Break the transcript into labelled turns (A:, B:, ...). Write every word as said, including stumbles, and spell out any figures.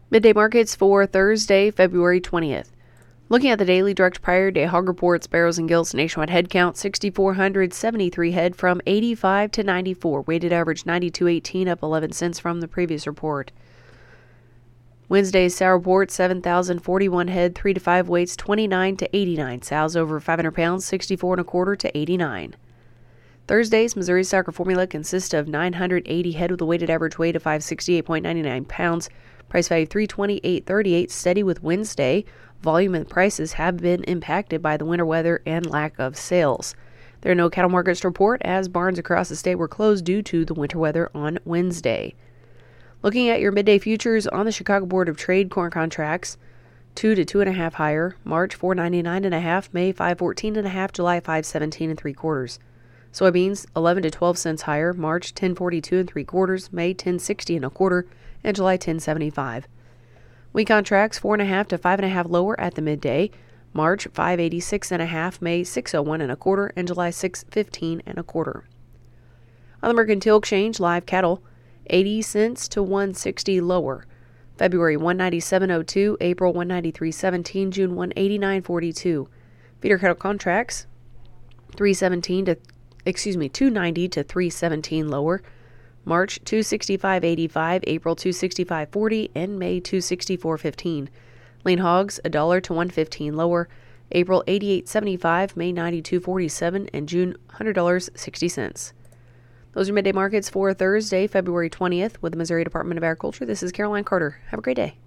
A: Midday markets for Thursday, February twentieth. Looking at the daily direct prior day hog reports, barrows and gilts nationwide head count six thousand four hundred seventy-three head from eighty-five to ninety-four. Weighted average ninety-two eighteen, up eleven cents from the previous report. Wednesday's sow report seven thousand forty-one head, three to five weights twenty-nine to eighty-nine. Sows over five hundred pounds sixty-four and a quarter to eighty-nine. Thursday's Missouri Soccer formula consists of nine hundred eighty head with a weighted average weight of five hundred sixty-eight point nine nine pounds. Price value three hundred twenty-eight point three eight, steady with Wednesday. Volume and prices have been impacted by the winter weather and lack of sales. There are no cattle markets to report as barns across the state were closed due to the winter weather on Wednesday. Looking at your midday futures on the Chicago Board of Trade, corn contracts two to two and a half higher. March four ninety-nine and a half, May five fourteen and a half, July five seventeen and three quarters. Soybeans eleven to twelve cents higher. March ten forty-two and three quarters, May ten sixty and a quarter, and July ten seventy-five. Wheat contracts four and a half to five and a half lower at the midday. March five eighty-six and a half, May six oh one and a quarter, and July six fifteen and a quarter. On the Mercantile Exchange, live cattle eighty cents to one sixty lower. February one ninety-seven oh two, April one ninety-three seventeen, June one eighty-nine forty-two. Feeder cattle contracts three seventeen to excuse me two ninety to three seventeen lower. March two sixty-five eighty-five, April two sixty-five forty, and May two sixty-four fifteen. Lean hogs a dollar to one fifteen lower. April eighty-eight seventy-five, May ninety-two forty-seven, and June one hundred dollars and sixty cents. Those are midday markets for Thursday, February twentieth with the Missouri Department of Agriculture. This is Caroline Carter. Have a great day.